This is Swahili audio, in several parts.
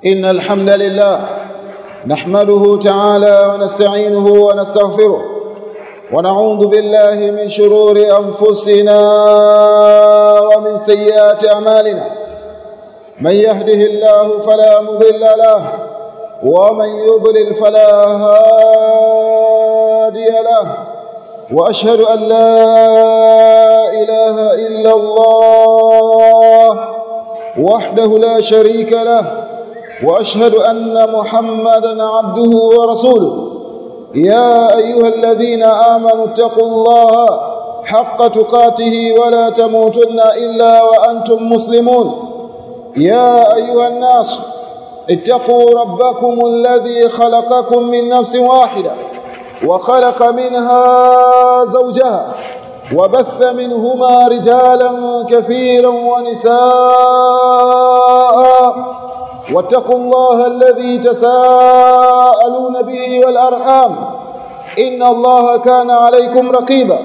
إن الحمد لله نحمده تعالى ونستعينه ونستغفره ونعوذ بالله من شرور أنفسنا ومن سيئات أعمالنا. من يهده الله فلا مضل له ومن يضلل فلا هادي له. وأشهد أن لا إله إلا الله وحده لا شريك له، وأشهد أن محمدا عبده ورسوله. يا أيها الذين آمنوا اتقوا الله حق تقاته ولا تموتن إلا وأنتم مسلمون. يا أيها الناس اتقوا ربكم الذي خلقكم من نفس واحدة وخلق منها زوجها وبث منهما رجالا كثيرا ونساء. واتقوا الله الذي تساءلون به والأرحام إن الله كان عليكم رقيبا.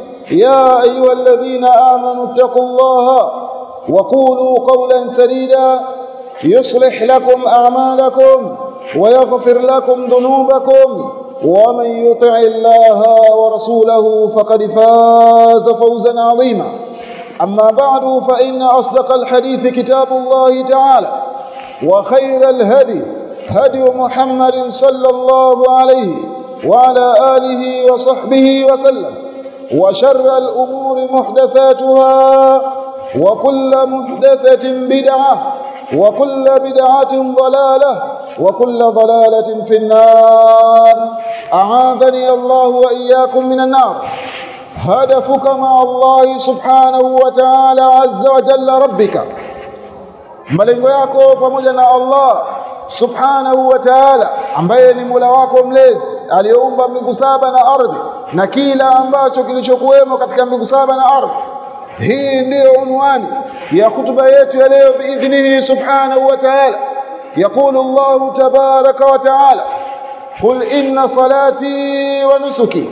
يا أيها الذين آمنوا اتقوا الله وقولوا قولا سديدا يصلح لكم أعمالكم ويغفر لكم ذنوبكم، ومن يطع الله ورسوله فقد فاز فوزا عظيما. أما بعد، فإن أصدق الحديث كتاب الله تعالى، وخير الهدي هدي محمد صلى الله عليه وعلى آله وصحبه وسلم، وشر الأمور محدثاتها، وكل محدثة بدعة، وكل بدعة ضلالة، وكل ضلالة في النار. أعاذني الله وإياكم من النار. هدفك مع الله سبحانه وتعالى عز وجل ربك، malengo yako pamoja na Allah subhanahu wa ta'ala ambaye ni Mola wako mlezi aliyeumba mbingu saba na ardhi na kila ambacho kilichokuwemo katika mbingu saba na ardhi. Hii ndio unwani ya hutuba yetu ya leo biidhnihi subhanahu wa ta'ala. يقول الله تبارك وتعالى: قل إن صلاتي ونسكي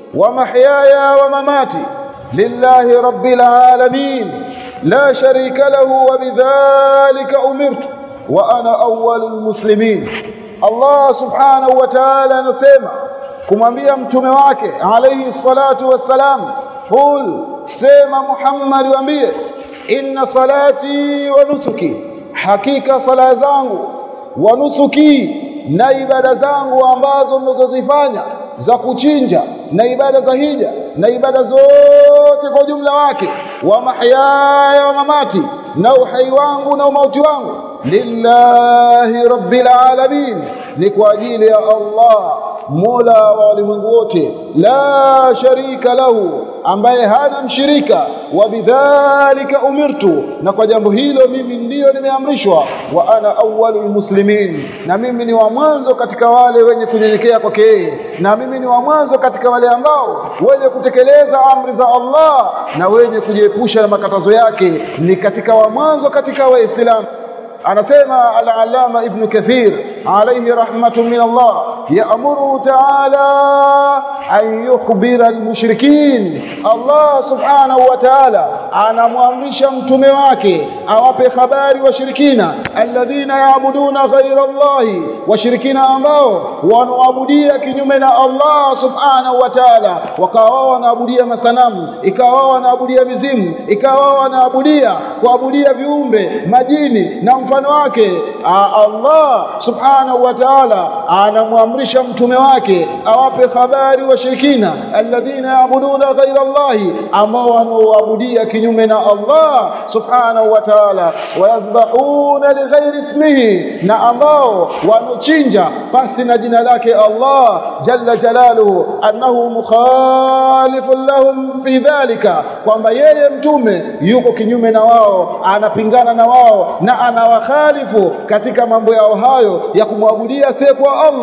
ومحياي ومماتي لله رب العالمين لا شريك له وبذلك أمرت وأنا أول المسلمين. Allah subhanahu wa ta'ala anasema kumwambia mtume wake alayhi salatu wassalam, qul, sema Muhammad, waambie, inna salati wa nusuki, hakika sala zangu, wa nusuki, na ibada zangu ambazo ninazozifanya za kuchinja na ibada za hija na ibada zote kwa jumla wake, wa mahyaya wa mamati, na uhai wangu na umauti wangu, lillahi rabbil alamin, ni kwa ajili ya Allah Mola wa ulimwengu wote, la sharika lahu, ambaye hana mshirika, wa bidhalika umirtu, na kwa jambo hilo mimi ndiyo nimeamrishwa, wa ana awwalul muslimin, na mimi ni wa mwanzo katika wale wenye kunyenyekea kwake yeye, na mimi ni wa mwanzo katika wale ambao wenye kutekeleza amri za Allah na wenye kujiepusha na makatazo yake, ni katika wa mwanzo katika Waislamu. Anasema al-Allama Ibn Kathir alayhi rahmatun min Allah, ya'muru ta'ala an yukhbira al-mushrikin. Allah subhanahu wa ta'ala anamwamrisha mtume wake awape habari washirikina, alladhina ya'buduna ghayra Allah, washirikina ambao wanaabudia kinyume na Allah subhanahu wa ta'ala, wakawa wanaabudia masanamu, ikawa wanaabudia mizimu, ikawa wanaabudia kuabudia viumbe, majini na mfano wake. Allah subhanahu wa ta'ala anamwamrisha mtume wake awape habari washirikina, alladhina ya'buduna ghayra Allah, ambao wanaabudia kinyume na Allah subhanahu wa ta'ala, wayadhbahuna li ghayri ismihi, na ambao wanochinja pasi na jina lake Allah jalla jalaluhu, annahu mukhalifun lahum fi dhalika, kwamba yeye mtume yuko kinyume na wao, anapingana na wao na anawakhalifu katika mambo yao hayo ya kumwabudia asiyekuwa Allah katika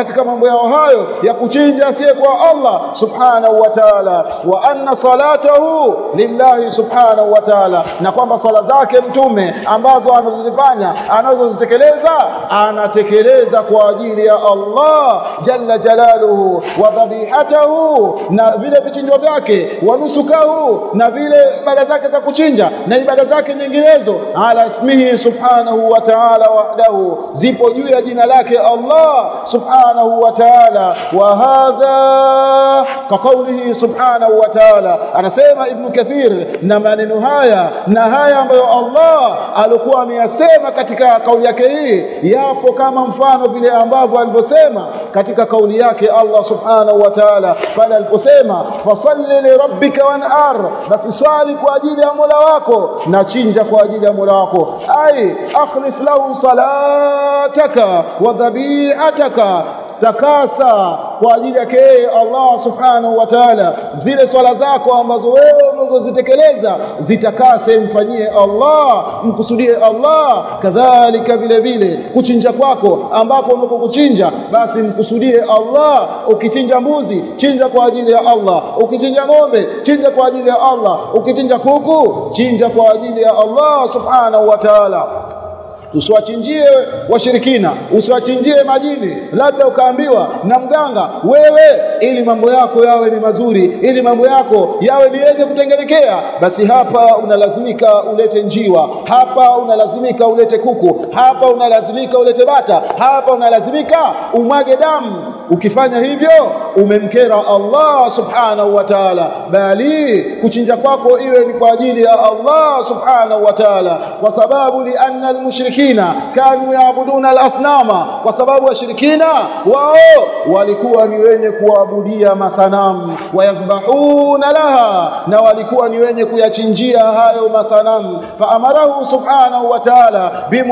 katika mambo yao hayo ya kuchinja asiye kwa Allah subhanahu wa ta'ala, wa anna salatahu lillahi subhanahu wa ta'ala, na kwamba swala zake mtume ambazo anazozifanya anazozitekeleza anatekeleza kwa ajili ya Allah jalla jalaluhu, wa dhabihatahu, na vile vichinjo vyake, wa nusukahu, na vile ibada zake za kuchinja na ibada zake nyinginezo, ala ismihi subhanahu wa ta'ala wahdahu, zipo juu ya jina lake Allah subhanahu wa ta'ala. Wa hadha ka qawlihi subhanahu wa ta'ala, anasema Ibn Kathir, na maneno haya na haya ambayo Allah alikuwa ameyasema katika kauli yake hii yapo kama mfano vile ambavyo alivyosema katika kauli yake Allah subhanahu wa ta'ala pale aliposema fasalli li rabbika wanhar, basi swali kwa ajili ya Mola wako na chinja kwa ajili ya Mola wako, ai akhlis lahu salataka wa dhabihataka, takasa kwa ajili yake Allah subhanahu wa ta'ala zile swala zako ambazo wewe unazozitekeleza, zitakase, mfanyie Allah, mkusudie Allah. Kadhalika vile vile kuchinja kwako ambapo unapokuchinja basi mkusudie Allah. Ukichinja mbuzi, chinja kwa ajili ya Allah. Ukichinja ng'ombe, chinja kwa ajili ya Allah. Ukichinja kuku, chinja kwa ajili ya Allah subhanahu wa ta'ala. Usiwachinjie washirikina, usiwachinjie majini, labda ukaambiwa na mganga wewe, ili mambo yako yawe ni mazuri, ili mambo yako yawe ni yenye kutengenekea, basi hapa unalazimika ulete njiwa, hapa unalazimika ulete kuku, hapa unalazimika ulete bata, hapa unalazimika umwage damu. Ukifanya hivyo umemkera Allah subhanahu wa ta'ala, bali kuchinja kwako iwe ni kwa ajili ya Allah subhanahu wa ta'ala, kwa sababu lianna almushrikina kanu yaabuduna alasnama, kwa sababu washirikina wao walikuwa ni wenye kuabudia masanamu, wayadhbahuna laha, na walikuwa ni wenye kuyachinjia hayo masanamu. Fa amarahu subhanahu wa ta'ala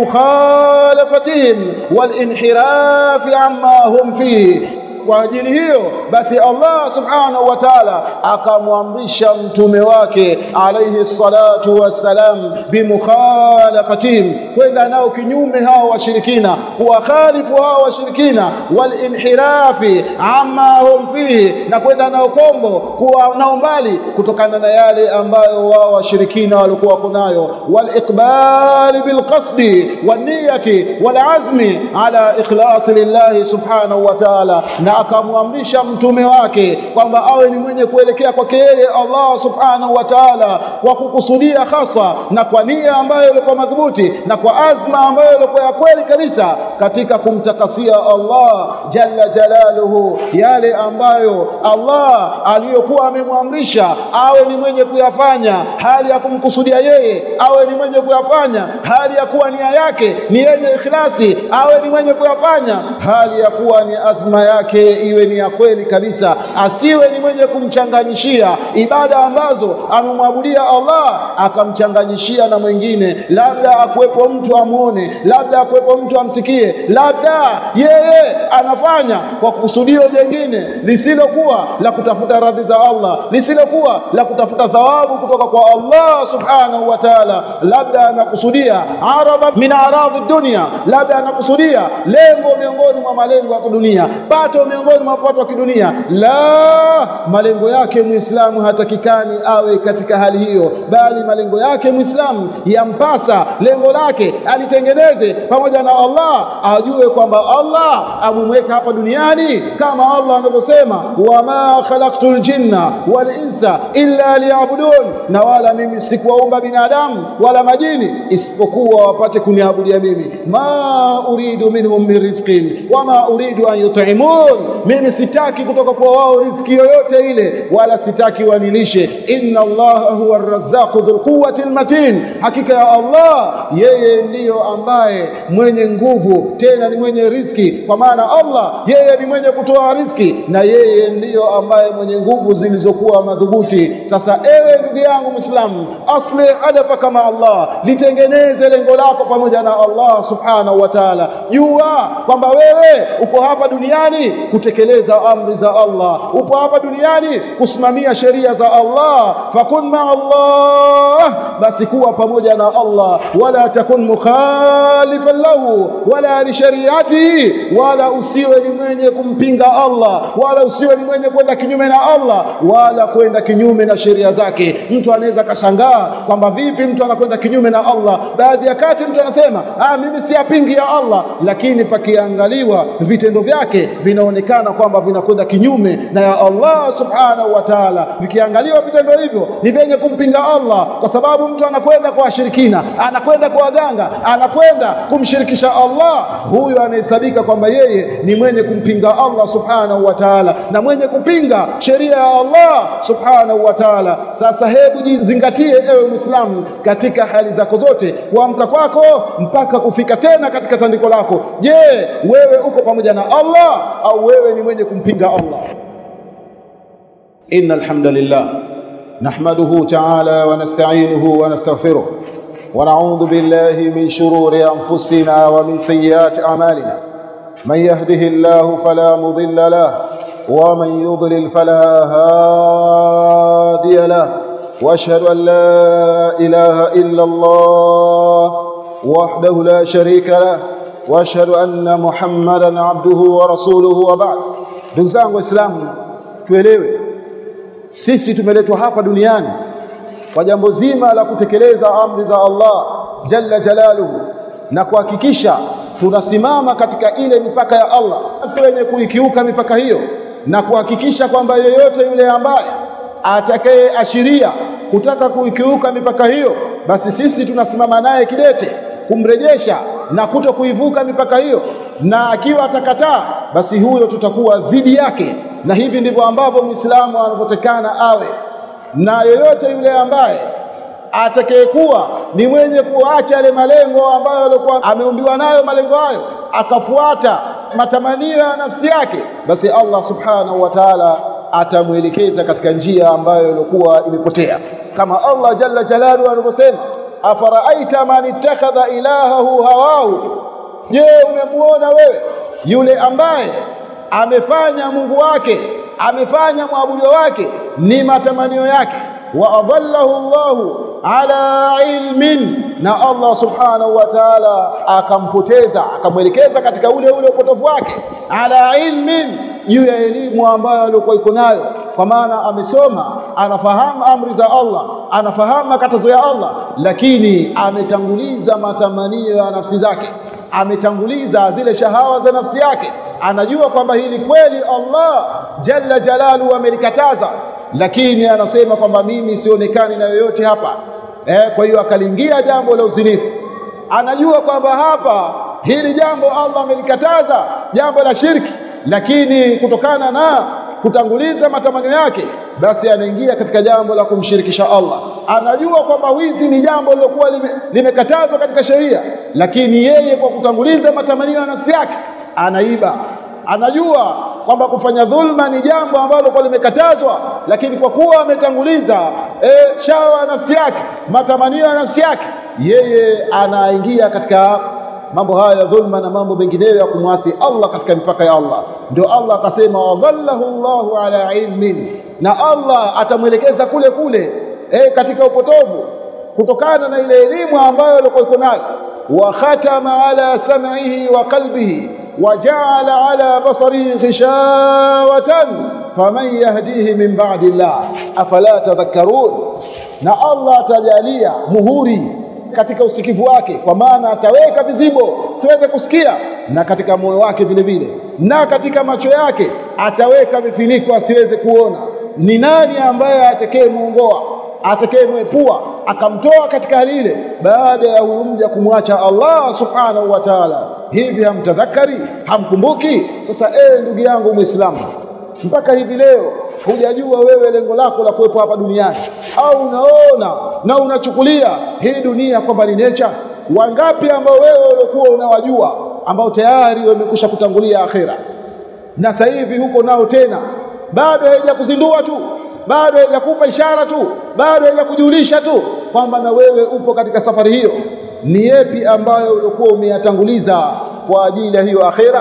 bimukhalafatihim walinhirafi amma hum fihi. Kwa ajili hiyo basi Allah subhanahu wa ta'ala akamwamrisha mtume wake alayhi salatu wassalam bimukhalafatihim, kwenda nao kinyume hao washirikina, kuwakhalifu hao washirikina, walinhirafi amma hum fihi, na kwenda nao kombo, kuwa nao mbali kutokana na yale ambayo wao washirikina walikuwa kunayo, waliqbali bilqasdi waniyati walazmi ala ikhlasi lillahi subhanahu wa ta'ala, na akamwamrisha mtume wake kwamba awe ni mwenye kuelekea kwake yeye Allah subhanahu wa ta'ala kwa kukusudia hasa na kwa nia ambayo ilikuwa madhubuti na kwa azma ambayo ilikuwa ya kweli kabisa katika kumtakasia Allah jalla jalaluhu yale ambayo Allah aliyokuwa amemwamrisha awe ni mwenye kuyafanya hali ya kumkusudia yeye, awe ni mwenye kuyafanya hali ya kuwa nia yake ni yenye ikhlasi, awe ni mwenye kuyafanya hali ya kuwa ni azma yake iwe ni ya kweli kabisa, asiwe ni mwenye kumchanganyishia ibada ambazo amemwabudia Allah akamchanganyishia na mwingine, labda akuwepo mtu amuone, labda akuwepo mtu amsikie, labda yeye anafanya kwa kusudio jingine lisilokuwa la kutafuta radhi za Allah, lisilokuwa la kutafuta thawabu kutoka kwa Allah subhanahu wa ta'ala, labda anakusudia araba min aradhi dunia, labda anakusudia lengo miongoni mwa malengo ya dunia, pato miongoni mwa pato ya kidunia. La, malengo yake Muislamu hatakikani awe katika hali hiyo, bali malengo yake Muislamu yampasa lengo lake alitengeneze pamoja na Allah, ajue kwamba Allah amemweka hapa duniani kama Allah anavyosema, wama khalaqtul jinna wal insa illa liya'budun, na wala mimi sikuwaumba binadamu wala majini isipokuwa wapate kuniabudia mimi. Ma uridu minhum min rizqin wama uridu an yut'imun, mimi sitaki kutoka kwa wao riziki yoyote ile, wala sitaki wanilishe. Inna Allaha huwa ar-razzaqu dhul quwwati al-matin, hakika ya Allah yeye ndiyo ambaye mwenye nguvu tena ni mwenye riziki, kwa maana Allah yeye ni mwenye kutoa riziki na yeye ndiyo ambaye mwenye nguvu zilizokuwa madhubuti. Sasa ewe ndugu yangu Muislamu, asli hadafa kama Allah, litengeneze lengo lako pamoja na Allah subhanahu wa ta'ala. Jua kwamba wewe uko hapa duniani kutekeleza amri za Allah, upo hapa duniani kusimamia sheria za Allah. Fakun ma Allah, basi kuwa pamoja na Allah, wala takun mukhalifan lahu wala ghairi shariati, wala usiwe ni mwenye kumpinga Allah, wala usiwe ni mwenye kwenda kinyume na Allah, wala kwenda kinyume na sheria zake. Mtu anaweza kashangaa kwamba vipi mtu anakwenda kinyume na Allah. Baadhi ya kati mtu anasema mimi siyapingi ya Allah, lakini pakiangaliwa vitendo vyake vinaonekana kwamba vinakwenda kinyume na ya Allah subhanahu wa ta'ala. Vikiangaliwa vitendo hivyo ni vyenye kumpinga Allah, kwa sababu mtu anakwenda kwa washirikina, anakwenda kwa waganga, anakwenda kumshirikisha Allah. Huyu anahesabika kwamba yeye ni mwenye kumpinga Allah subhanahu wa ta'ala na mwenye kupinga sheria ya Allah subhanahu wa ta'ala. Sasa hebu jizingatie ewe Muislamu katika hali zako zote, kuamka kwako mpaka kufika tena katika tandiko lako. Je, wewe uko pamoja na Allah au wewe ni mwenye kumpinga Allah? Innal hamdalillah nahmaduhu ta'ala wa nasta'inuhu wa nastaghfiruh wa na'udhu billahi min shururi anfusina wa min sayyiati a'malina. Man yahdihillahu fala mudilla lahu wa man yudlil fala hadiya lahu. واشهد ان لا اله الا الله وحده لا شريك له واشهد ان محمدا عبده ورسوله وبعد. Ndugu zangu Waislamu, tuelewe sisi tumeletwa hapa duniani kwa jambo zima la kutekeleza amri za Allah jalla jalaluhu na kuhakikisha tunasimama katika ile mipaka ya Allah, si wenye kuikiuka mipaka hiyo, na kuhakikisha kwamba yeyote yule ambaye atakayeashiria kutaka kuikiuka mipaka hiyo, basi sisi tunasimama naye kidete kumrejesha na kutokuivuka mipaka hiyo, na akiwa atakataa basi huyo tutakuwa dhidi yake. Na hivi ndivyo ambavyo Muislamu anavyotakana awe. Na yoyote yule ambaye atakayekuwa ni mwenye kuacha yale malengo ambayo alikuwa ameumbiwa nayo, malengo hayo akafuata matamanio ya nafsi yake, basi Allah subhanahu wa ta'ala atamuelekeza katika njia ambayo ilikuwa imepotea, kama Allah jalla jalaluhu alivyosema, afaraaita man ittakhadha ilahahu hawahu. Je, umemuona wewe yule ambaye amefanya Mungu wake, amefanya mwabudu wake ni matamanio yake? Wa adallahu Allahu ala ilmin, na Allah subhanahu wa ta'ala akampoteza, akamwelekeza katika ule upotofu wake, ala ilmin, juu ya elimu ambayo alikuwa iko nayo. Kwa maana amesoma, anafahamu amri za Allah, anafahamu makatazo ya Allah, lakini ametanguliza matamanio ya nafsi zake, ametanguliza zile shahawa za nafsi yake. Anajua kwamba hili kweli Allah jalla jalaluhu amelikataza, lakini anasema kwamba mimi sionekani na yoyote hapa. Kwa hiyo akaliingia jambo la uzinifu. Anajua kwamba hapa hili jambo Allah amelikataza, jambo la shirki, lakini kutokana na kutanguliza matamanio yake, basi anaingia katika jambo la kumshirikisha Allah. Anajua kwamba wizi ni jambo lilokuwa limekatazwa katika sheria, lakini yeye kwa kutanguliza matamanio ya nafsi yake anaiba. Anajua kwamba kufanya dhulma ni jambo ambalo kwa limekatazwa, lakini kwa kuwa ametanguliza shawa ya nafsi yake, matamanio ya nafsi yake, yeye anaingia katika mambo haya ya dhulma na mambo mengineyo ya kumwasi Allah katika mipaka ya Allah. Ndio Allah akasema wadhallahu Allahu ala ilmin, na Allah atamwelekeza kule kule katika upotovu kutokana na ile elimu ambayo alikuwa iko nayo. Wa khatama ala sam'ihi wa qalbihi wa ja'ala ala basarihi ghishawatan faman yahdihi min ba'di Allah afala tadhakkarun. Na Allah atajalia muhuri katika usikivu wake, kwa maana ataweka vizibo siweze kusikia, na katika moyo wake vile vile, na katika macho yake ataweka vifiniko asiweze kuona. Ni nani ambaye atakayemuongoa, atakayemwepua akamtoa katika hali ile baada ya huyu mja kumwacha Allah subhanahu wa ta'ala? Hivi hamtadhakari, hamkumbuki? Sasa ndugu yangu Muislamu, mpaka hivi leo hujajua wewe lengo lako la kuwepo hapa duniani, au unaona na unachukulia hii dunia kwamba ni nature? Wangapi ambao wewe ulikuwa unawajua ambao tayari wamekwisha kutangulia akhera, na sasa hivi huko nao tena bado haijakuzindua tu, bado haijakupa ishara tu, bado haijakujulisha tu kwamba na wewe upo katika safari hiyo? Ni yapi ambayo ulikuwa umeyatanguliza kwa ajili ya hiyo akhera?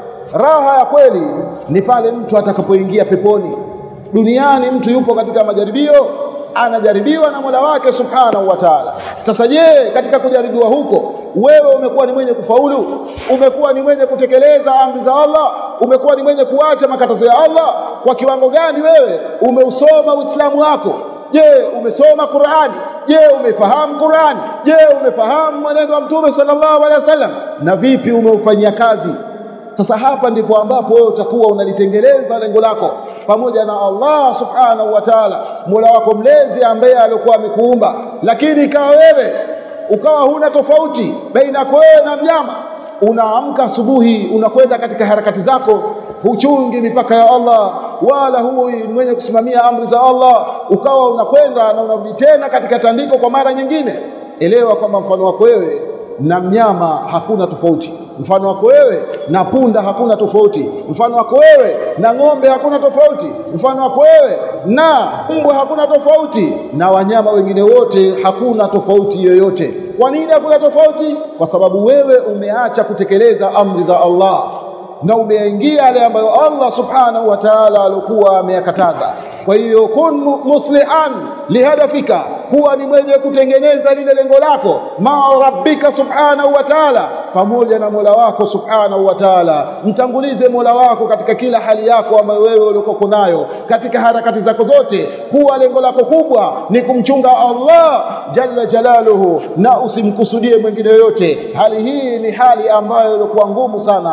Raha ya kweli ni pale mtu atakapoingia peponi. Duniani mtu yupo katika majaribio, anajaribiwa na Mola wake subhanahu wa ta'ala. Sasa je, katika kujaribiwa huko wewe umekuwa ni mwenye kufaulu? Umekuwa ni mwenye kutekeleza amri za Allah? Umekuwa ni mwenye kuacha makatazo ya Allah? Kwa kiwango gani wewe umeusoma Uislamu wako? Je, umesoma Qur'ani? Je, umefahamu Qur'ani? Je, umefahamu maneno ya Mtume sallallahu alaihi wasallam? Na vipi umeufanyia kazi? Sasa hapa ndipo ambapo wewe utakuwa unalitengeleza lengo lako pamoja na Allah subhanahu wa ta'ala, Mola wako mlezi ambaye alikuwa amekuumba. Lakini ikawa wewe ukawa huna tofauti baina yako wewe na mnyama. Unaamka asubuhi, unakwenda katika harakati zako, huchungi mipaka ya Allah, wala huwi mwenye kusimamia amri za Allah, ukawa unakwenda na unarudi tena katika tandiko kwa mara nyingine. Elewa kwamba mfano wako wewe na mnyama hakuna tofauti. Mfano wako wewe na punda hakuna tofauti. Mfano wako wewe na ng'ombe hakuna tofauti. Mfano wako wewe na mbwa hakuna tofauti. Na wanyama wengine wote hakuna tofauti yoyote. Kwa nini hakuna tofauti? Kwa sababu wewe umeacha kutekeleza amri za Allah na umeingia yale ambayo Allah subhanahu wa ta'ala alikuwa ameyakataza. Kwa hiyo kun muslihan lihadafika, huwa ni mwenye kutengeneza lile lengo lako ma rabbika subhanahu wa ta'ala, pamoja na Mola wako subhanahu wa ta'ala. Mtangulize Mola wako katika kila hali yako ambayo wewe ulikuwa nayo, katika harakati zako zote. Kuwa lengo lako kubwa ni kumchunga Allah jalla jalaluhu, na usimkusudie mwingine yoyote. Hali hii ni hali ambayo ilikuwa ngumu sana.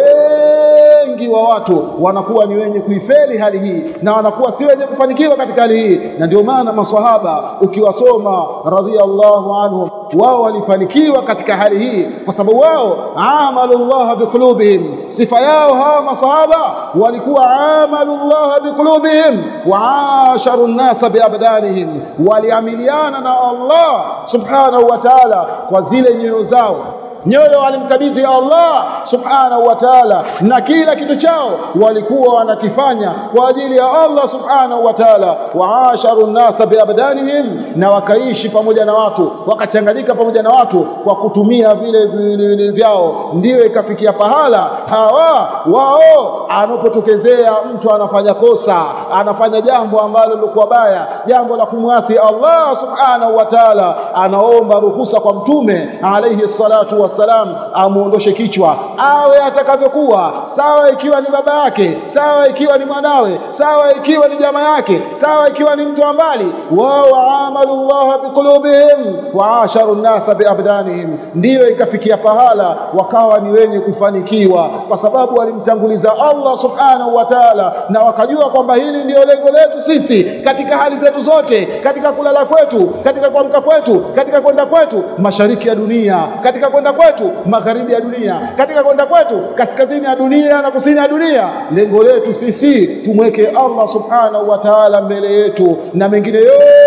Wengi wa watu wanakuwa ni wenye kuifeli hali hii na wanakuwa si wenye kufanikiwa katika hali hii. Na ndio maana maswahaba ukiwasoma radhiyallahu anhum, wao walifanikiwa katika hali hii kwa sababu wao amalullah biqulubihim. Sifa yao hawa maswahaba walikuwa amalullah biqulubihim wa asharu an-nas biabdanihim, waliamiliana na Allah subhanahu wa ta'ala kwa zile nyoyo zao. Nyoyo walimkabidhi Allah subhanahu wa ta'ala, na kila kitu chao walikuwa wanakifanya kwa ajili ya Allah subhanahu wa ta'ala. Wa asharu an-nas biabdanihim, na wakaishi pamoja na watu, wakachanganyika pamoja na watu kwa kutumia vile vyao. Ndio ikafikia pahala hawa wao anapotokezea mtu anafanya kosa, anafanya jambo ambalo lilikuwa baya, jambo la kumwasi Allah subhanahu wa ta'ala, anaomba ruhusa kwa Mtume alayhi salatu wa salam amuondoshe kichwa, awe atakavyokuwa, sawa ikiwa ni baba yake, sawa ikiwa ni mwanawe, sawa ikiwa ni jamaa yake, sawa ikiwa ni mtu wa mbali. Wao amalullah biqulubihim wa asharu an-nas biabdanihim. Ndio ikafikia pahala wakawa ni wenye kufanikiwa kwa sababu walimtanguliza Allah subhanahu wa ta'ala, na wakajua kwamba hili ndio lengo letu sisi katika hali zetu zote, katika kulala kwetu, katika kuamka kwetu, katika kwenda kwetu mashariki ya dunia, katika kwenda kwetu magharibi ya dunia, katika kwenda kwetu kaskazini ya dunia na kusini ya dunia. Lengo letu sisi tumweke Allah subhanahu wa ta'ala mbele yetu, na mengine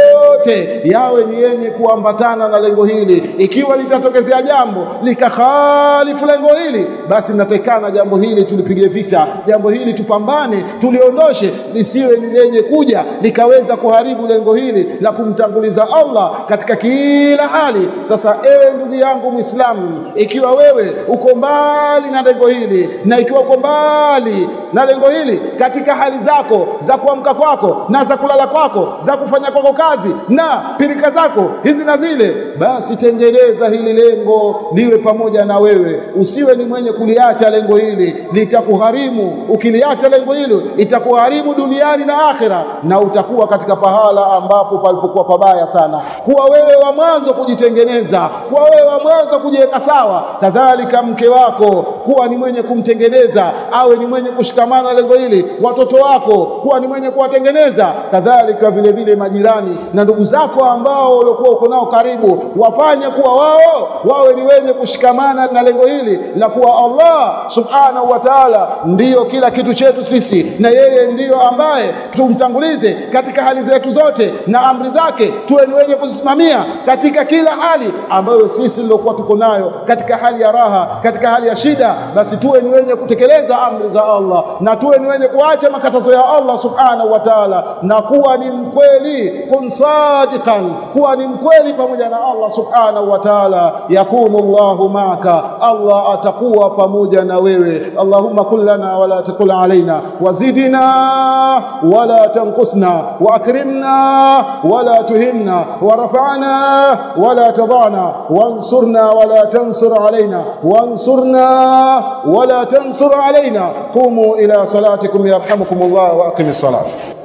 yote yawe ni yenye kuambatana na lengo hili. Ikiwa litatokezea jambo likakhalifu lengo hili, basi natakana jambo hili tulipige vita, jambo hili tupambane, tuliondoshe, lisiwe ni lenye kuja likaweza kuharibu lengo hili la kumtanguliza Allah katika kila hali. Sasa ewe ndugu yangu Muislamu, ikiwa wewe uko mbali na lengo hili, na ikiwa uko mbali na lengo hili katika hali zako za kuamka kwako na za kulala kwako, za kufanya kwako kazi na pirika zako hizi na zile, basi tengeneza hili lengo liwe pamoja na wewe. Usiwe ni mwenye kuliacha lengo hili, litakugharimu. Ukiliacha lengo hilo itakugharimu duniani na akhera, na utakuwa katika pahala ambapo palipokuwa pabaya sana. Kuwa wewe wa mwanzo kujitengeneza, kuwa wewe wa mwanzo kujiweka sawa. Kadhalika mke wako kuwa ni mwenye kumtengeneza, awe ni mwenye kushikamana na lengo hili. Watoto wako kuwa ni mwenye kuwatengeneza. Kadhalika vile vile majirani na ndugu zako ambao walikuwa uko nao karibu, wafanye kuwa wao wawe ni wenye kushikamana na lengo hili la kuwa Allah subhanahu wa ta'ala ndiyo kila kitu chetu sisi, na yeye ndiyo ambaye tumtangulize katika hali zetu zote, na amri zake tuwe ni wenye kuzisimamia katika kila hali ambayo sisi lilokuwa tuko nayo, katika hali ya raha, katika hali ya shida. Basi tuwe ni wenye kutekeleza amri za Allah, na tuwe ni wenye kuacha makatazo ya Allah subhanahu wa ta'ala, na kuwa ni mkweli kunsa sadiqan, kuwa ni mkweli pamoja na Allah subhanahu wa ta'ala, yakunu Allahu ma'aka, Allah atakuwa pamoja na wewe. Allahumma kullana wala takul alaina, wazidina wala tanqusna, واكرمنا ولا تهنا، ورفعنا ولا تضعنا، وانصرنا ولا تنصر علينا، وانصرنا ولا تنصر علينا. قوموا إلى صلاتكم يرحمكم الله، وأقم الصلاة.